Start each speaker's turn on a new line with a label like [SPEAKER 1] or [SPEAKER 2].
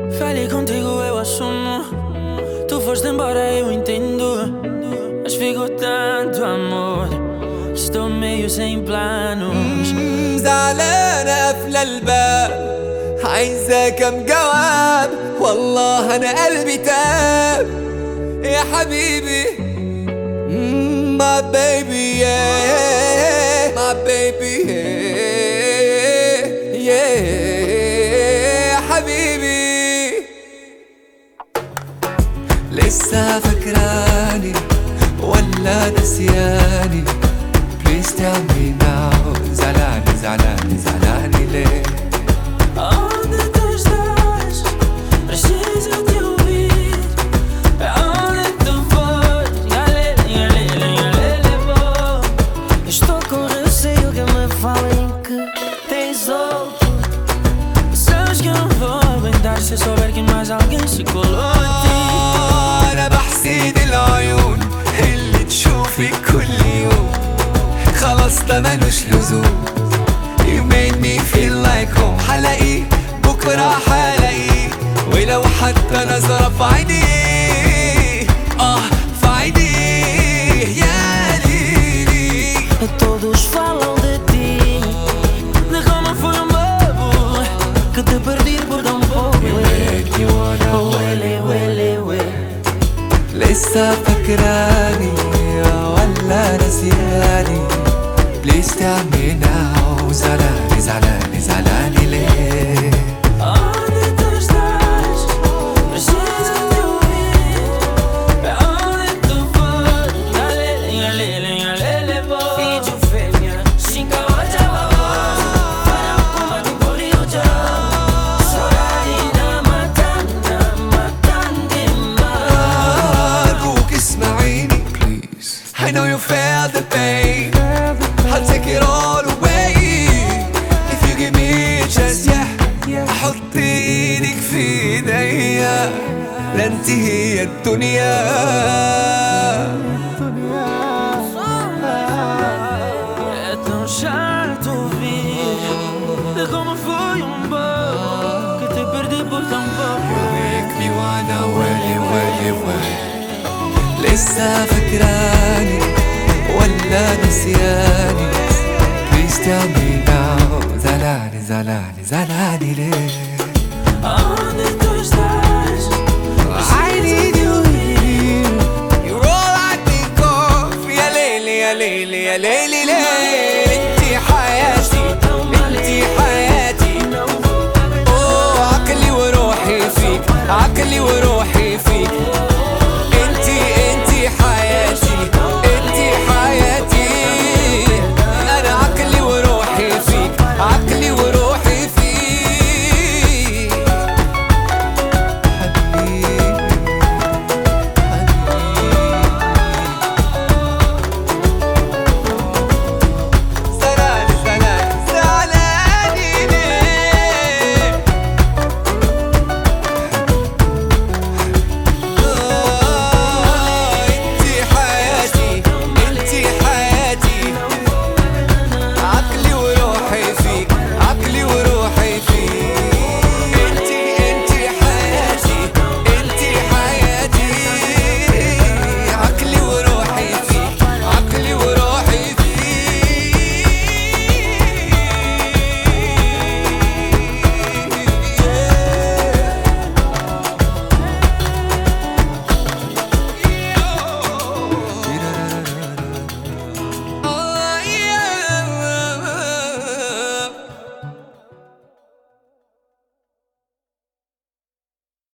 [SPEAKER 1] Falhei contigo, eu assumo. Tu foste embora, eu entendo. Mas ficou tanto amor que estou meio sem planos.
[SPEAKER 2] زعلانة قافلة الباب، عايزة كم جواب. والله أنا قلبي تاب يا حبيبي. My baby, yeah, my baby, yeah, yeah حبيبي. لسه فاكراني ولا نسياني؟ Please tell me now. زعلاني زعلاني زعلاني ليه؟
[SPEAKER 1] Onde tu estás? Preciso te ouvir. Aonde tu fores? Galele, vou. Estou com receio que me falem que tens outro. Sabes que eu não vou aguentar se souber que mais alguém se colou a ti.
[SPEAKER 2] أنا بحسد العيون اللي تشوفك كل يوم، خلاص ده ملوش لزوم. You made me feel like home. حلاقيه بكرة حلاقيه، ولو حتى نظرة في عينيه، في عينيه يا ليلي.
[SPEAKER 1] Todos falam de ti, de como foi bobo que te perdi por tão pouco.
[SPEAKER 2] لسه فاكراني ولا نسياني؟ Please tell me now. زعلاني زعلاني زعلاني ليه؟
[SPEAKER 1] Onde tu estás? Preciso te ouvir. Aonde tu fores? Galele, vou. Filho fêmea, xinga hoje a voz. Para como tu corriu já. Sorarina matando demais.
[SPEAKER 2] أرجوك اسمعيني please. I know you felt the pain. I'll take it all away if you give me a chance. Yeah, أحط إيدك في إيديا، لا انت هي الدنيا.
[SPEAKER 1] É tão chato ouvir de como foi bobo que te perdi por tão pouco.
[SPEAKER 2] make me wanna ويلي ويلي ويلي. لسه فاكراني ولا نسياني؟ Please tell me now. زعلاني زعلاني زعلاني ليه؟
[SPEAKER 1] Onde tu estás?
[SPEAKER 2] I need you here. You're all I think of. يا ليلي يا ليلي يا ليلي ليل. انتي حياتي انتي حياتي. عقلي وروحي فيك، عقلي وروحي